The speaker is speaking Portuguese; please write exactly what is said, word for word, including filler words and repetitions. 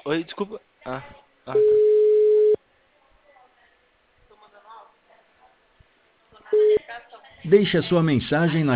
Oi, desculpa. Ah, ah, tá. Deixe a sua mensagem na